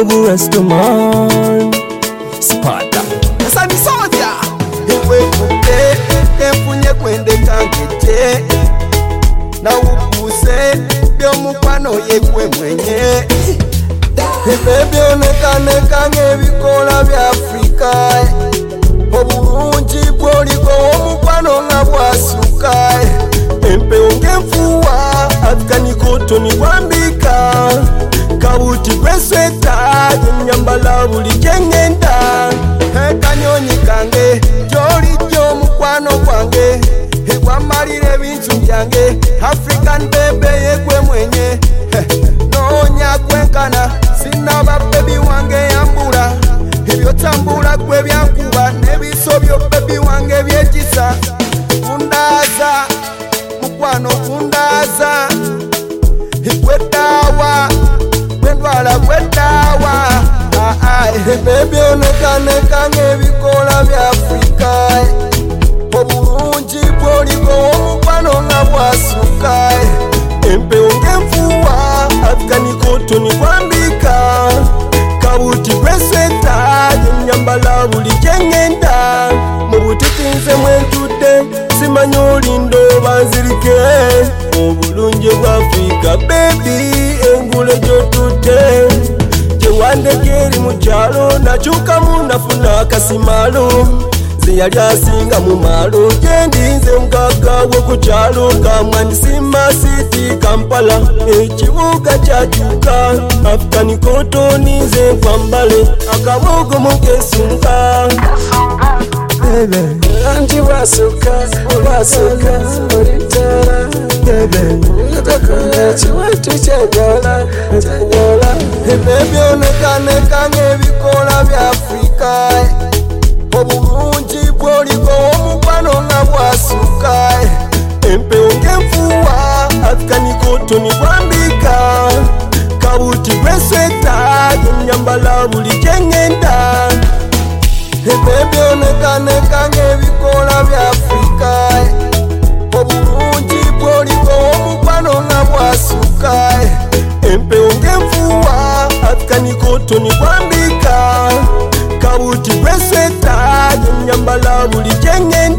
Nobu Rastaman Sparta Asani soja Ewe kuke Kempunye kwende kangete Na upuse Bio mukwano yekwe mwenye Ebebe onekane kange bikola bya Afrika Obulungi bwoliko omukwano nga bwasuka Empewo ng'enfuuwa Afgani kotoni bwambika Kabuti bwesweta Nyambala buli gyengenda Kanyonyi kange Gy'olijjo omukwano gwange Egwamalira ebintu byange African bebe yegwe mwenye Noonya kwenkana Sinaba bebi wange yambula Ebyo tambula gwe byankuba Nebiso byo bebi wange byekisa Kundaza Mukwano kundaza Igwedawa Gwendwala gwedawa Bebi onekaneka ng'ebikola bya Afrika Obulungi bwoliko omukwano nga bwasuka Empewo ng'enfuuwa Afgani kotoni bwambika Kabuti bwesweta Nyambala buli gyengenda Mu butiti nze mwentudde Simanyi olindo banzirike Obulungi bwa Afrika baby engule gy'otudde Gyewandeke eri mu kyalo nakyukamu nafuna akasimalo Ze yali asinga mu malo gyendinze mugagga ku kyalo Kamwani Simba City Kampala ekibuga kyakyuka Afgani kotoni nze nkwambale akabogo mukesunka Anji wasuka olitara Natakona chiwatu chanyola Ebebe onekaneka ng'ebikola bya Afrika Obulungi bwoliko omukwano nga bwasuka Empewo ng'enfuuwa Afgani kotoni bwambika Kabuti bwesweta Nyambala buli gyengenda Ebebe onekaneka ng'ebikola bya Afrika Obulungi bwoliko omukwano nga bwasuka Empewo ng'enfuuwa Afgani kotoni bwambika Kabuti bwesweta Nyambala buli gyengenda